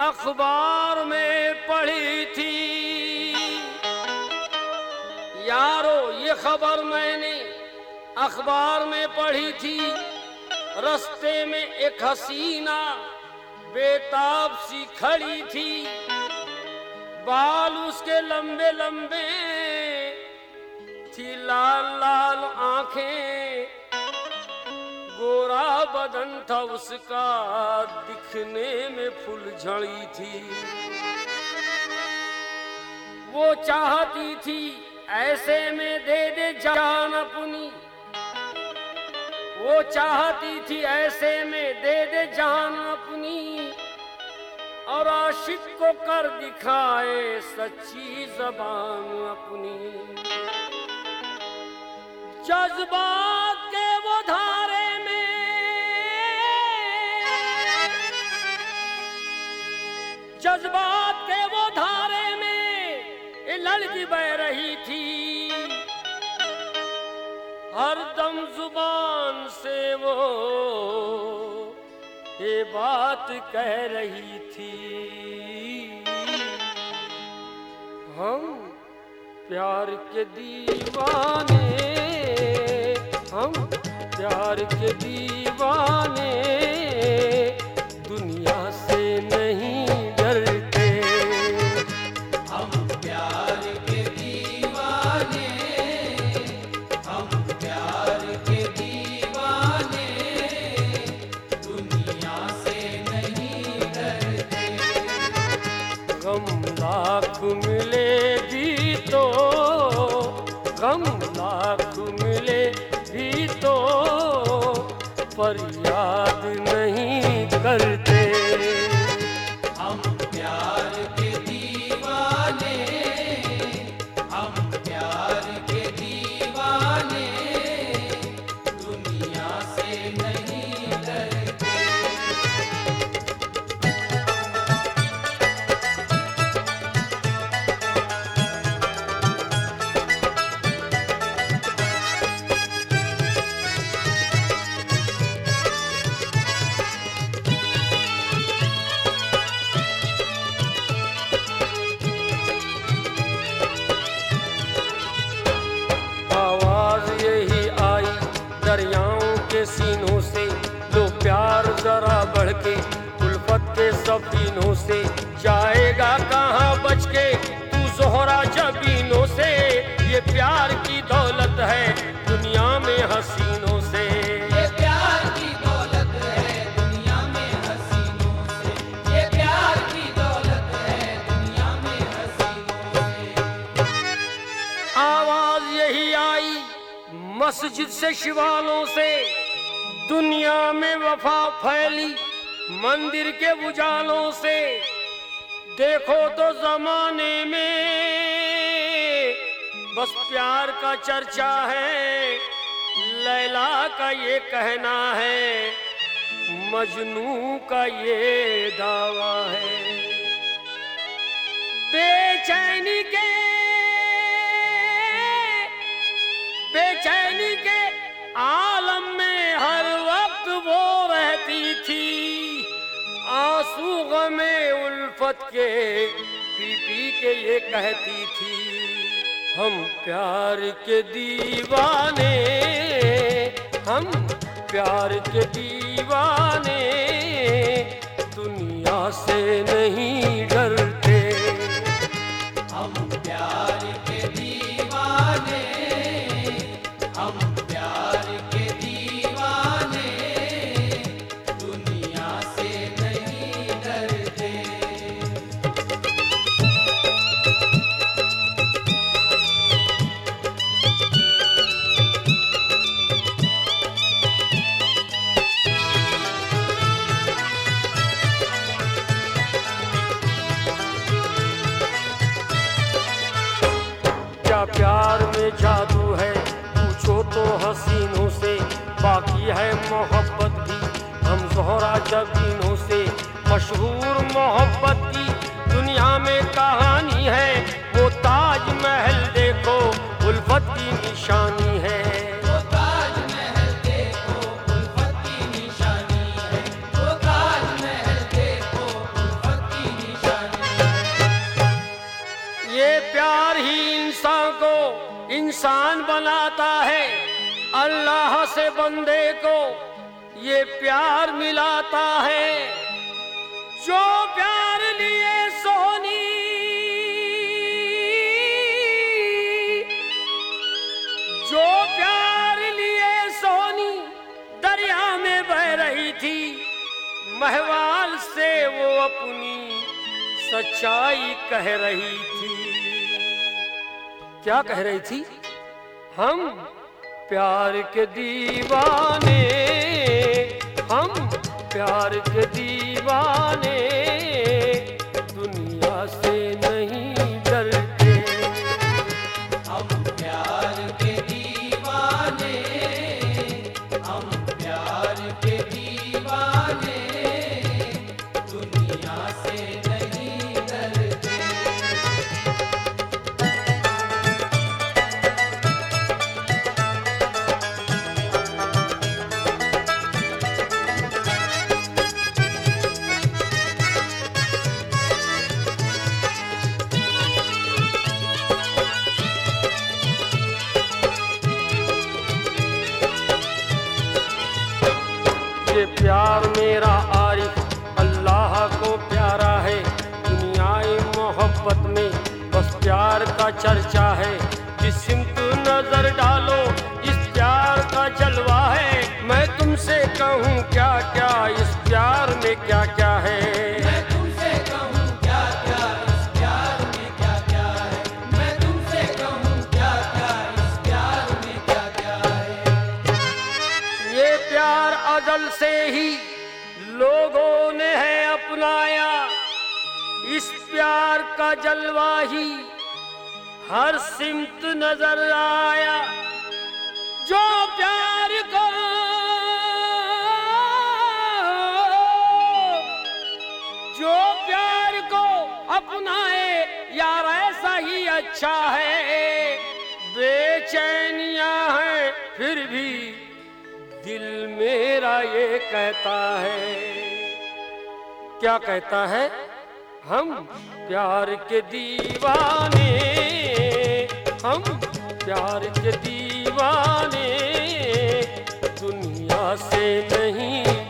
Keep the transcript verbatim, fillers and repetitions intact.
अखबार में पढ़ी थी यारो, ये खबर मैंने अखबार में पढ़ी थी। रास्ते में एक हसीना बेताब सी खड़ी थी, बाल उसके लंबे लंबे थी, लाल लाल आंखें, गोरा बदन था उसका, दिखने में फुलझड़ी थी। वो चाहती थी ऐसे में दे दे जान अपनी, वो चाहती थी ऐसे में दे दे जान अपनी, और आशिक को कर दिखाए सच्ची जबान अपनी। जज्बात के वो धारे में, जज्बात के वो धारे में ये लड़की बह रही थी, हर दम जुबान से वो ये बात कह रही थी। हम प्यार के दीवाने, हम प्यार के दीवाने, दुनिया से नहीं डरते। हम प्यार के दीवाने, हम प्यार के दीवाने, दुनिया से नहीं डरते। गम लाख मिले भी तो, गम लाख मिले भी तो, पर याद नहीं करते। हम प्यार के दीवाने, हम प्यार के दीवाने, दुनिया से नहीं डरते। आवाज यही आई दरियाओं के सीनों से, लो प्यार जरा बढ़ के उल्फत के सफीनों से, जाएगा कहाँ बच के तू ज़ोहरा जबीनों से। ये प्यार की दौलत है दुनिया में हसीनों से, ये प्यार की दौलत है दुनिया में हसीनों से, ये प्यार की दौलत है दुनिया में हसीनों से। आवाज यही आई मस्जिद से शिवालों से, दुनिया में वफा फैली मंदिर के उजालों से। देखो तो जमाने में बस प्यार का चर्चा है, लैला का ये कहना है, मजनू का ये दावा है। बेचैनी के बेचैनी के आलम में हर वक्त वो रहती थी, आंसू गमे उल्फत के पी पी के ये कहती थी। हम प्यार के दीवाने, हम प्यार के दीवाने, दुनिया से नहीं डरते। हम प्यार के दीवाने, हम प्यार के दीवाने, दुनिया से नहीं डरते। क्या प्यार में जादू है पूछो तो हसीनों से, बाकी है मोहब्बत भी हम ज़ोहरा जबीनों से। मशहूर मोहब्बत की दुनिया में कहानी है, वो ताज महल देखो उल्फत की निशानी है। वो ताज महल देखो उल्फत की निशानी है, वो ताज महल देखो उल्फत की इंसान बनाता है, अल्लाह से बंदे को ये प्यार मिलाता है। जो प्यार लिए सोनी जो प्यार लिए सोनी दरिया में बह रही थी, महवाल से वो अपनी सच्चाई कह रही थी। क्या कह रही थी? हम प्यार के दीवाने, हम प्यार के दीवाने, दुनिया से नहीं डरते। हम प्यार के दीवाने, हम प्यार के दीवाने, दुनिया से नहीं डरते। ये प्यार मेरा आरिफ अल्लाह को प्यारा है। दुनियाई मोहब्बत में बस प्यार का चर्चा है। जिस सिमत नजर डालो इस प्यार का जलवा है। मैं तुमसे कहूँ क्या क्या इस प्यार में क्या क्या है। मैं तुमसे कहूँ क्या क्या इस प्यार में क्या क्या है। मैं तुमसे कहूँ क्या क्या इस प्यार में क्या क्या है। ये प्यार अज़ल से ही लोगों ने है अपनाया। इस प्यार का जलवा ही हर सिमत नजर आया। जो प्यार को जो प्यार को अपनाए यार ऐसा ही अच्छा है। बेचैनियां हैं फिर भी दिल मेरा ये कहता है। क्या कहता है? हम प्यार के दीवाने, हम प्यार के दीवाने, दुनिया से नहीं